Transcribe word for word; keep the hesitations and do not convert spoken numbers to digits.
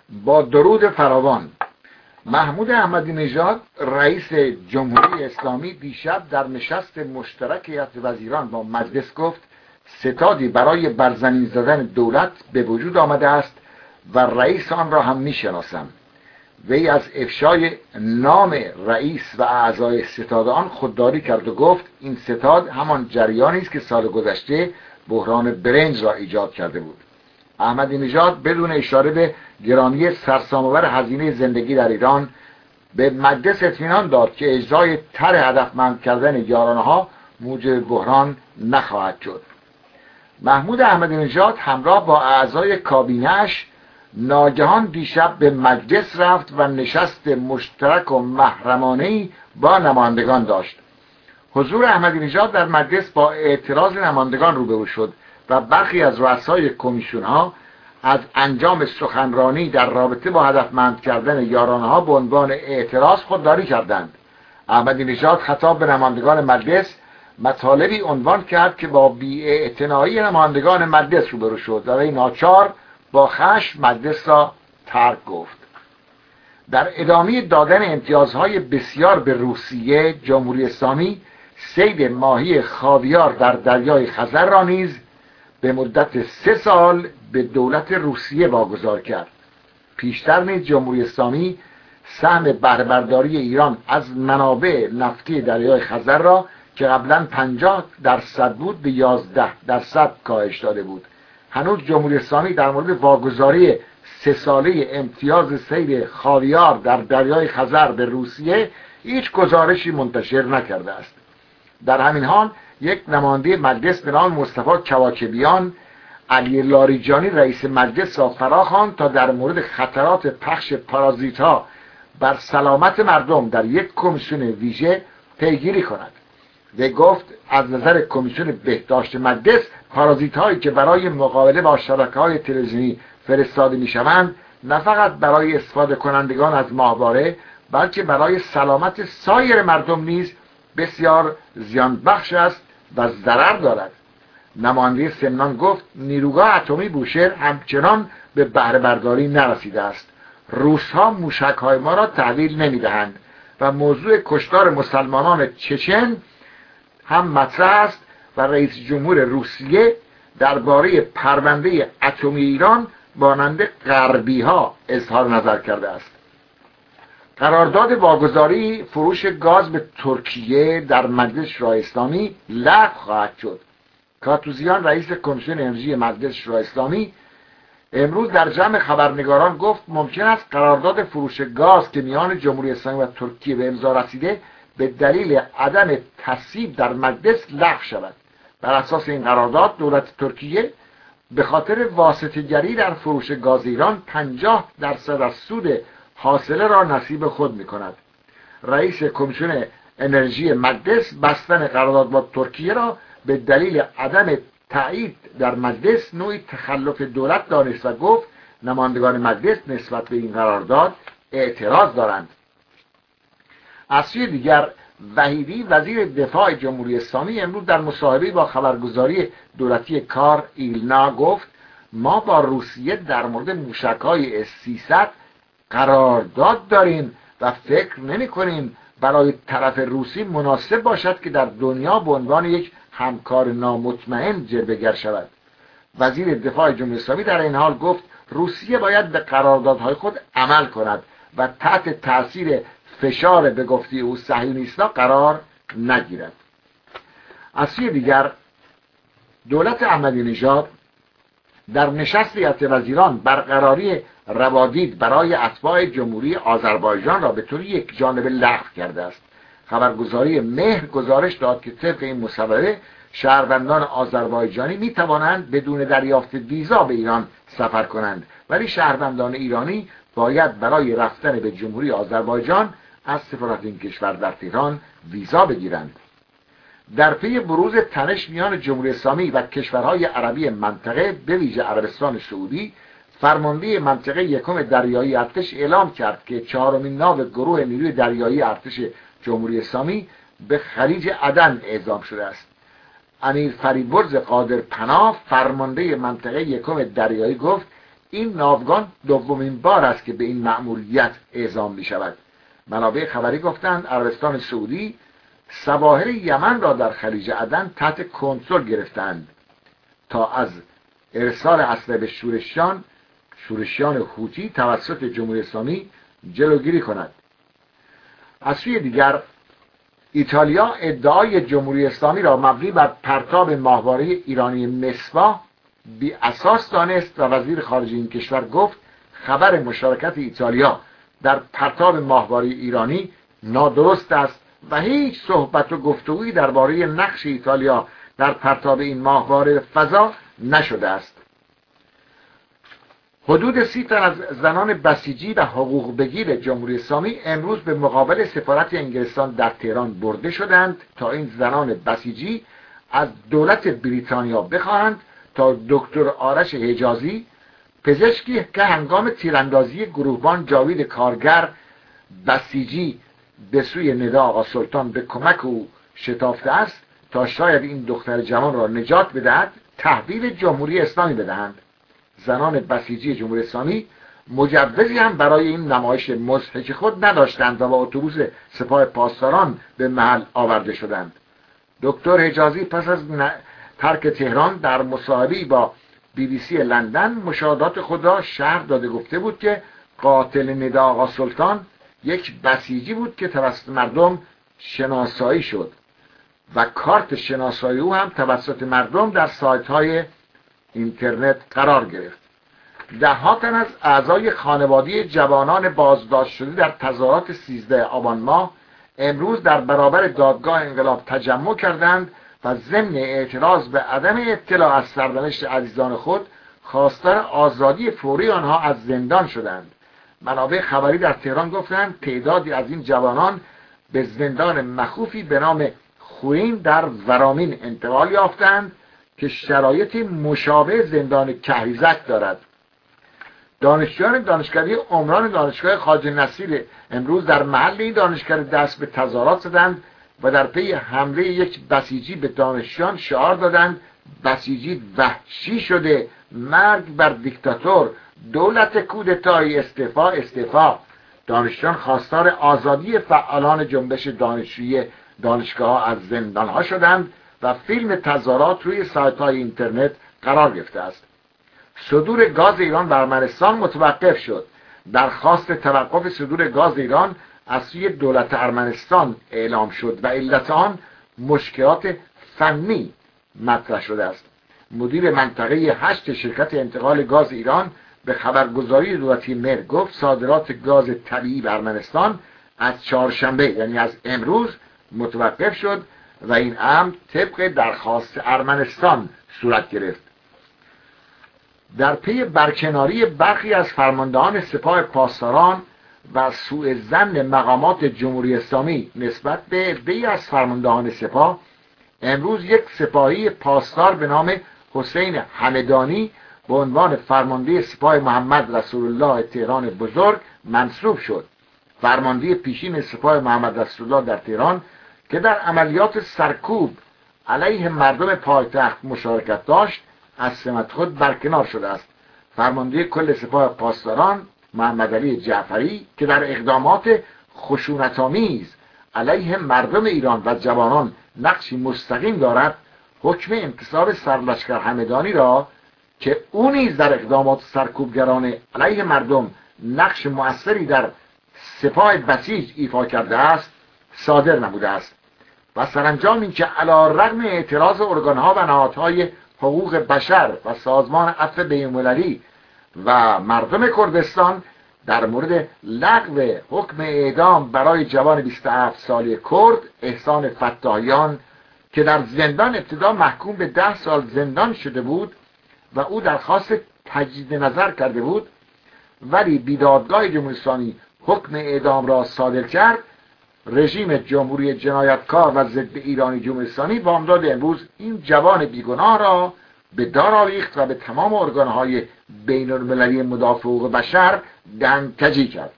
با درود فراوان. محمود احمدی نژاد رئیس جمهوری اسلامی دیشب در نشست مشترک هیئت وزیران با مجلس گفت ستادی برای برزمین زدن دولت به وجود آمده است و رئیس آن را هم میشناسم. وی از افشای نام رئیس و اعضای ستاد آن خودداری کرد و گفت این ستاد همان جریانی است که سال گذشته بحران برنج را ایجاد کرده بود. احمدی نژاد بدون اشاره به گرانی سرسام‌آور هزینه زندگی در ایران به مجلس اطمینان داد که اجرای طرح هدفمند کردن یارانه‌ها موجب بحران نخواهد شد. محمود احمدی نژاد همراه با اعضای کابینه‌اش ناگهان دیشب به مجلس رفت و نشست مشترک و محرمانه‌ای با نمایندگان داشت. حضور احمدی نژاد در مجلس با اعتراض نمایندگان روبرو شد و برخی از رؤسای کمیسیون‌ها از انجام سخنرانی در رابطه با هدفمند کردن یارانه‌ها به عنوان اعتراض خودداری کردند. احمدی نژاد خطاب به نمایندگان مجلس مطالبی عنوان کرد که با بی‌اعتنایی نمایندگان مجلس روبرو شد و وی ناچار با خشم مجلس را ترک گفت. در ادامه دادن امتیازهای بسیار به روسیه، جمهوری اسلامی صید ماهی خاویار در دریای خزر را نیز به مدت سه سال به دولت روسیه واگذار کرد. پیشتر نیز جمهوری اسلامی سهم بهره‌برداری ایران از منابع نفتی دریای خزر را که قبلا پنجاه درصد بود به یازده درصد کاهش داده بود. هنوز جمهوری اسلامی در مورد واگذاری سه ساله امتیاز صید خاویار در دریای خزر به روسیه هیچ گزارشی منتشر نکرده است. در همین حال یک نماینده مجلس به نام مصطفی کواکبیان علی لاریجانی رئیس مجلس را فراخواند تا در مورد خطرات پخش پارازیت‌ها بر سلامت مردم در یک کمیسیون ویژه پیگیری کند. و گفت از نظر کمیسیون بهداشت مجلس پارازیت‌هایی که برای مقابله با شبکه‌های تلویزیونی فرستاده می‌شوند نه فقط برای استفاده کنندگان از ماهواره بلکه برای سلامت سایر مردم نیز بسیار زیان بخش است و ضرر دارد. نماینده سمنان گفت نیروگاه اتمی بوشهر همچنان به بهره برداری نرسیده است. روس‌ها موشک‌های ما را تحویل نمی‌دهند و موضوع کشتار مسلمانان چچن هم مطرح است و رئیس جمهور روسیه درباره پرونده اتمی ایران مانند غربی‌ها اظهار نظر کرده است. قرارداد واگذاری فروش گاز به ترکیه در مجلس شورای اسلامی لغو خواهد شد. کاتوزیان رئیس کمیسیون انرژی مجلس شورای اسلامی امروز در جمع خبرنگاران گفت ممکن است قرارداد فروش گاز که میان جمهوری اسلامی و ترکیه به امضا رسیده به دلیل عدم تصویب در مجلس لغو شود. بر اساس این قرارداد دولت ترکیه به خاطر واسطه‌گری در فروش گاز ایران پنجاه درصد از سود حاصله را نصیب خود می کند. رئیس کمیسیون انرژی مجلس بستن قرارداد با ترکیه را به دلیل عدم تایید در مجلس نوعی تخلف دولت دانست و گفت نمایندگان مجلس نسبت به این قرارداد اعتراض دارند. از سوی دیگر وحیدی وزیر دفاع جمهوری اسلامی امروز در مصاحبه با خبرگزاری دولتی کار ایلنا گفت ما با روسیه در مورد موشک‌های اس سیصد قرارداد داریم و فکر نمی کنیم برای طرف روسی مناسب باشد که در دنیا به عنوان یک همکار نامطمئن جلوه‌گر شود. وزیر دفاع جمهوری اسلامی در این حال گفت روسیه باید به قراردادهای خود عمل کند و تحت تاثیر فشار به گفته او صهیونیست‌ها قرار نگیرد. از سوی دیگر دولت احمدی نژاد در نشست هیئت وزیران برقراری روادید برای اتباع جمهوری آذربایجان را به طور یک جانبه لغو کرده است. خبرگزاری مهر گزارش داد که طبق این مصوبه شهروندان آذربایجانی می توانند بدون دریافت ویزا به ایران سفر کنند، ولی شهروندان ایرانی باید برای رفتن به جمهوری آذربایجان از سفارت این کشور در تهران ویزا بگیرند. در پی بروز تنش میان جمهوری اسلامی و کشورهای عربی منطقه به ویژه عربستان سعودی، فرمانده منطقه یکم دریایی ارتش اعلام کرد که چهارمین ناو گروه نیروی دریایی ارتش جمهوری اسلامی به خلیج عدن اعزام شده است. امیر فریبرز قادر پناه فرمانده منطقه یکم دریایی گفت این ناوگان دومین بار است که به این مأموریت اعزام می شود. منابع خبری گفتند عربستان سعودی سواحل یمن را در خلیج عدن تحت کنترل گرفتند تا از ارسال اسلحه به شورشیان شورشیان حوتی توسط جمهوری اسلامی جلوگیری کند. از سوی دیگر ایتالیا ادعای جمهوری اسلامی را مبنی بر پرتاب ماهواره ایرانی مصباح بی اساس دانست و وزیر خارجه این کشور گفت خبر مشارکت ایتالیا در پرتاب ماهواره ایرانی نادرست است و هیچ صحبت و گفتگویی درباره نقش ایتالیا در پرتاب این ماهواره فضا نشده است. حدود سی تن از زنان بسیجی و حقوق بگیر جمهوری اسلامی امروز به مقابل سفارت انگلستان در تهران برده شدند تا این زنان بسیجی از دولت بریتانیا بخواهند تا دکتر آرش حجازی، پزشکی که هنگام تیراندازی گروهبان جاوید کارگر بسیجی به سوی ندا آقا سلطان به کمک او شتافته است تا شاید این دختر جوان را نجات بدهد، تحویل جمهوری اسلامی بدهند. زنان بسیجی جمهوری اسلامی مجوزی هم برای این نمایش مضحک خود نداشتند و با اتوبوس سپاه پاسداران به محل آورده شدند. دکتر حجازی پس از ترک تهران در مصاحبه‌ای با بی بی سی لندن مشاهدات خود را شرح داده گفته بود که قاتل ندا آقا سلطان یک بسیجی بود که توسط مردم شناسایی شد و کارت شناسایی او هم توسط مردم در سایت‌های اینترنت قرار گرفت. ده ها تن از اعضای خانواده جوانان بازداشت شده در تظاهرات سیزده آبان ماه امروز در برابر دادگاه انقلاب تجمع کردند و ضمن اعتراض به عدم اطلاع از سرنوشت عزیزان خود خواستار آزادی فوری آنها از زندان شدند. منابع خبری در تهران گفتند تعدادی از این جوانان به زندان مخوفی به نام خوین در ورامین انتقال یافتند که شرایط مشابه زندان کهریزک دارد. دانشجویان دانشکده عمران دانشگاه خواجه نصیر امروز در محل این دانشکده دست به تظاهرات زدند و در پی حمله یک بسیجی به دانشجویان شعار دادند بسیجی وحشی شده، مرگ بر دیکتاتور، دولت کودتایی، استعفا استعفا. دانشجویان خواستار آزادی فعالان جنبش دانشجویی دانشگاه از زندان ها شدند و فیلم تظاهرات روی سایت های اینترنت قرار گرفته است. صدور گاز ایران به ارمنستان متوقف شد. درخواست توقف صدور گاز ایران از سوی دولت ارمنستان اعلام شد و علت آن مشکلات فنی مطرح شده است. مدیر منطقه هشت شرکت انتقال گاز ایران به خبرگزاری دولتی مر گفت صادرات گاز طبیعی به ارمنستان از چهارشنبه یعنی از امروز متوقف شد و این امر طبق درخواست ارمنستان صورت گرفت. در پی برکناری برخی از فرماندهان سپاه پاسداران و سوء ظن مقامات جمهوری اسلامی نسبت به عده‌ای از فرماندهان سپاه امروز یک سپاهی پاسدار به نام حسین همدانی به عنوان فرمانده سپاه محمد رسول الله تهران بزرگ منصوب شد. فرمانده پیشین سپاه محمد رسول الله در تهران که در عملیات سرکوب علیه مردم پایتخت مشارکت داشت از سمت خود برکنار شده است. فرمانده کل سپاه پاسداران محمد علی جعفری که در اقدامات خشونت‌آمیز علیه مردم ایران و جوانان نقشی مستقیم دارد حکم انتصاب سرلشکر همدانی را که او نیز در اقدامات سرکوبگرانه علیه مردم نقش مؤثری در سپاه بسیج ایفا کرده است صادر نموده است و سرانجام اینکه علی رغم اعتراض ارگان‌ها و نهادهای حقوق بشر و سازمان عفو بین‌المللی و مردم کردستان در مورد لغو حکم اعدام برای جوان بیست و هفت ساله کرد احسان فتاحیان که در زندان ابتدا محکوم به ده سال زندان شده بود و او درخواست تجدید نظر کرده بود ولی بیدادگاه جمهوری اسلامی حکم اعدام را صادر کرد، رژیم جمهوری جنایتکار و ضد ایرانی جمهوری اسلامی بامداد امروز این جوان بیگناه را به دار آویخت و به تمام ارگانهای بین المللی مدافع حقوق بشر دنگ‌کجی کرد.